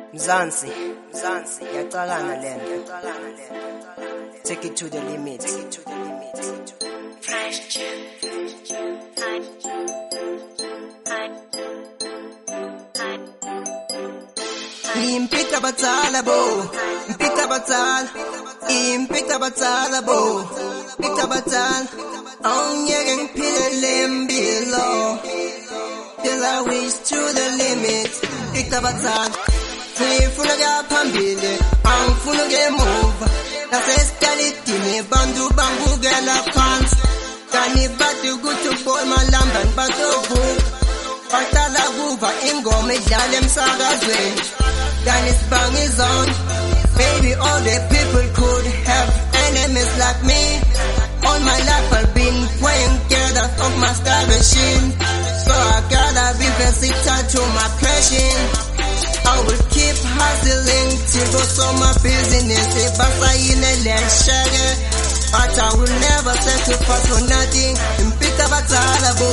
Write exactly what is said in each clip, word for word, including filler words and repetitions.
Mzansi, Mzansi, yaqalana lento. Take it to the limit. Take it to the limit. Fresh tune. Impika batala bo, impika batal, impika batala bo, impika batal. Onye gang pilelem below, till I reach to the limit. Impika batal. Ngifuna phambili, angifuna ngemuva. Nasesitalitini bantu bangukela phansi. Kani bathi ukuthi uboy malamba bazovuka. Baqala kuva ingoma edlala emsakazweni. Kani sibanga izona. Baby, all the people could have enemies like me. All my life I've been praying together of my starvation. So I gotta be versatile to my passion. I will keep hustling till go so my business. If I say in a lecture, but I will never sacrifice for nothing. Impika batala bo,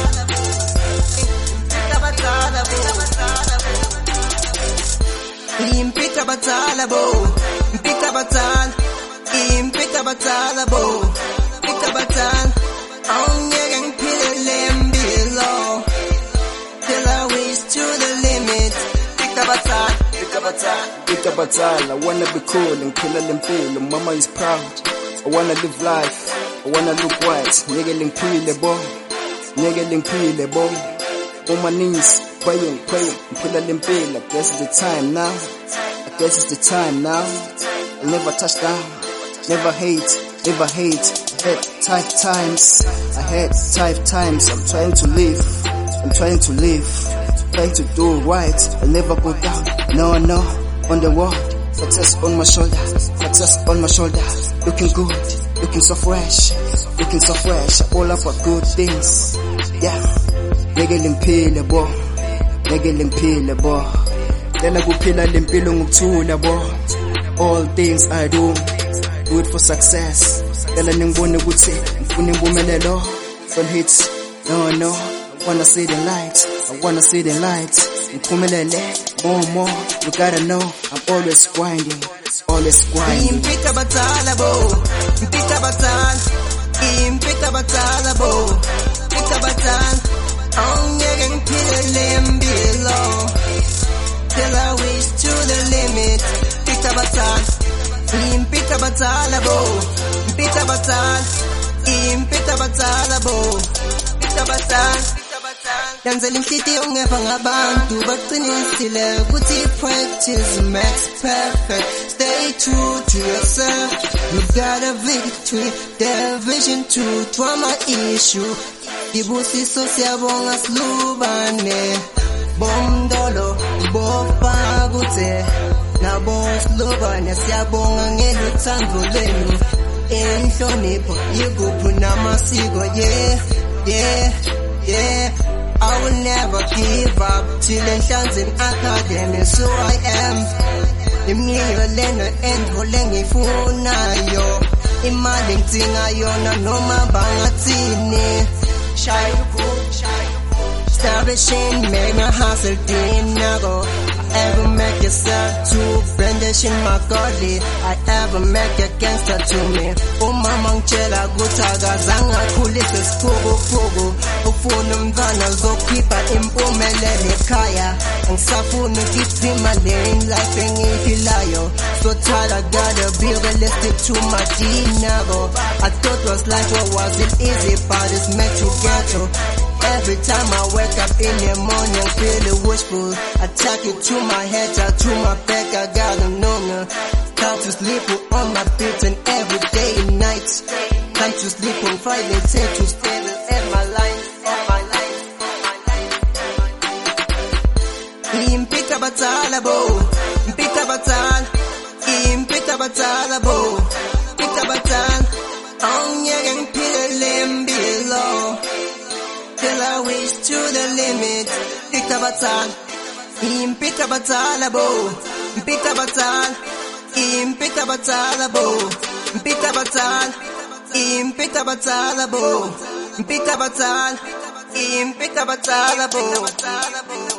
impika batala bo, impika batala bo, impika batala, impika batala bo, impika batala. Onye gang pilelem below, till I reach to the limit. Bika batal, I wanna be cool and kill a limpil. Mama is proud. I wanna live life. I wanna look white. Nigga limpile bo, nigga limpile bo. On my knees, praying, praying, kill a limpil. I guess it's the time now. I guess it's the time now. I never touch down, never hate, never hate. I had tight times, I had tight times. I'm trying to live, I'm trying to live. Trying to do right, I'll never go down. No, no, on the wall, success on my shoulder, success on my shoulder. Looking good, looking so fresh, looking so fresh. All about good things, yeah. Nigga limpile bo, nigga limpile bo. Dela kuphila lempilo ngikuthula bo. All things I do, do it for success. Dela ningibone ukuthi ngifuna impumelelo. Don't hit, no, no. I wanna see the light, I wanna see the light. Ngiphumelele, more, more, you gotta know, I'm always grinding, always grinding. Impika batala bo, impika batala, impika batala bo, impika batala. Onye gang pilelem below, till I reach to the limit. Impika batala, impika batala bo, impika batala, impika batala bo, impika batala. Danza limhliti ungeva ngabantu baqinisile ukuthi practice makes perfect. Stay true to yourself. You got a victory, the vision to drama issue. Ibusiso siyabonga silubane. Bomdolo bofa kuthe nabo silubane siyabonga ngeluthando lwenu. Inhlonipho yikuphi namasiko, yeah, yeah, yeah. I will never give up till enhlanzeni academy, so I am. Imiyo lena endvole ngifunayo, imali ngidinga yona noma bangathini. Shaya ukuphi, shaya ukuphi. Establishing, make my hustle dinago. I ever make yourself to brandishing my godly. I ever make a gangster to me. Umama ngitshela ukuthi akazange akhulise siphukuphuku. Ufuna umntwana uzokhipha impumelelo ekhaya. Angisafuni ukuyiphima le life engiyiphilayo. So tired, I gotta be realistic to my dinago. I thought was life, what was it easy, but it's meant to get to. Every time I wake up in the morning, feeling wishful. I take it to my head, to my back, I gotta know me. Time to sleep on my feet and every day and night. Time to sleep on Friday, take to stay at my line, at my line, at my line. Impika batala bo, impika batala, impika batala bo, impika batala. Onye gang pilelem below, till I reach to the limit. Impika batala, impika batala bo, impika batala, impika batala bo, impika batala, impika batala bo, impika batala, impika batala bo.